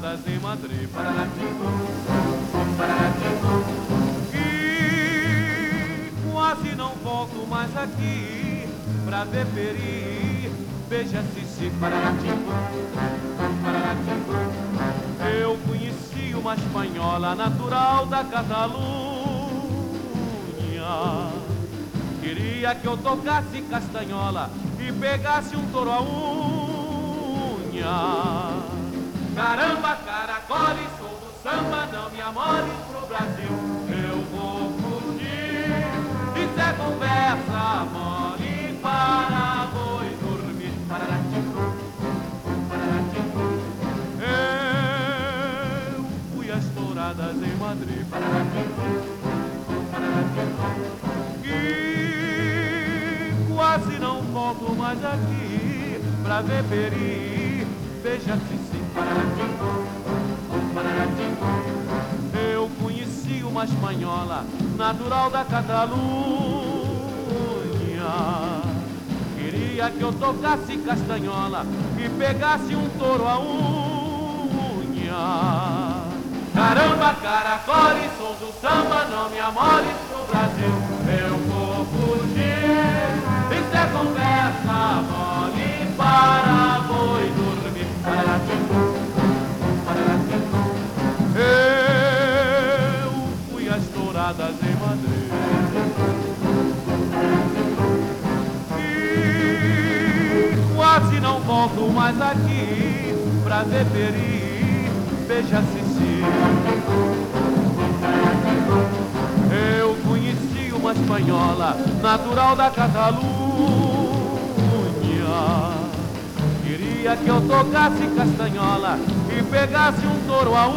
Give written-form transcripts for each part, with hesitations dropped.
estouradas em Madrid. E quase não volto mais aqui pra ver Peri, beija Cici. Eu conheci uma espanhola natural da Catalunha. Queria que eu tocasse castanhola e pegasse um touro a unha. Caramba, caracole, sou do samba, não me amores pro Brasil. Eu vou fugir, isso é conversa mole, para boi dormir. Eu fui às touradas em Madrid. E quase não volto mais aqui pra ver Peri, beija Cici. Eu conheci uma espanhola natural da Catalunha. Queria que eu tocasse castanhola e pegasse um touro a unha. Caramba, caracole, sou do samba, não me amores pro Brasil. Eu vou fugir, isso é conversa mole, para boi dormir. Eu fui às touradas em Madrid. E quase não volto mais aqui pra ver Peri, beija Cici. Eu conheci uma espanhola natural da Catalunha. Queria que eu tocasse castanhola e pegasse um touro a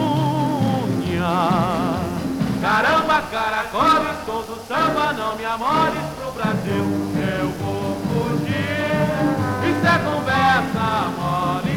unha. Caramba, caracole, sou do samba, não me amores pro Brasil. Eu vou fugir, isso é conversa mole.